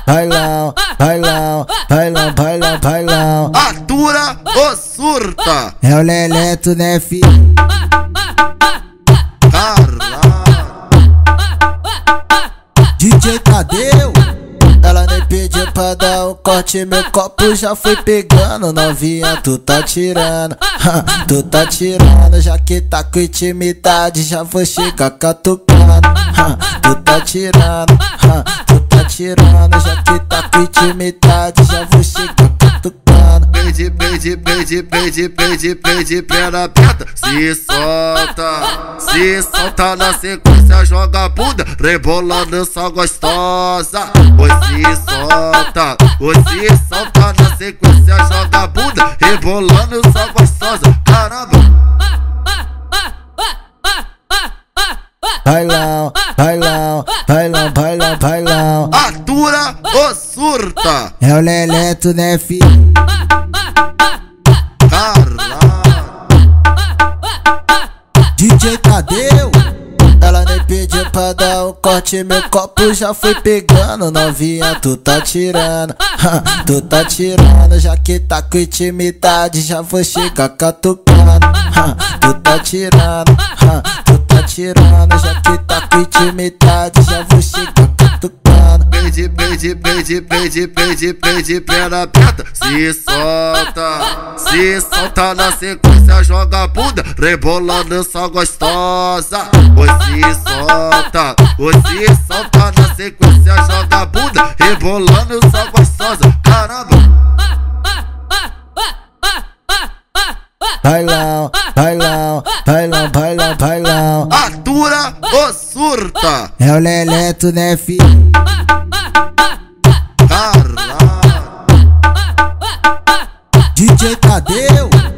bailão, bailão, bailão, bailão, bailão. Atura ou surta? É o Leleto, né, filho? Caralho. DJ Tadeu, ela nem pediu pra dar um corte, meu copo já foi pegando. Novinha, tu tá tirando, tu tá tirando. Já que tá com intimidade, já vou chegar catucando. Tu tá tirando, tu tá tirando. Já que tá com intimidade, já vou chegar catucando. Pede, pede, pede, pede, pede, pede, perna aberta. Se solta na sequência, joga a bunda, rebolando só gostosa. Oi, se solta na sequência, joga a bunda, rebolando só gostosa. Caramba! Bailão, bailão, bailão, bailão, bailão. Atura ou surta? É o Leleto, né, filho? Caralho. DJ Tadeu, ela nem pediu pra dar um corte, meu copo já foi pegando. Novinha, tu tá tirando, tu tá tirando. Já que tá com intimidade, já vou chegar catucando. Tu tá tirando, tu tá tirando. Já que tá com intimidade, já vou chegar catucando. Pede, pede, pede, pede, pede, pede, perna aberta. Se solta na sequência, joga a bunda, rebolando só gostosa. Oi, se solta na sequência, joga a bunda, rebolando só gostosa. Caramba! Bailão, bailão, bailão, bailão, bailão. Atura ou surta? É o Leleto, né, filho? Caralho. DJ Tadeu,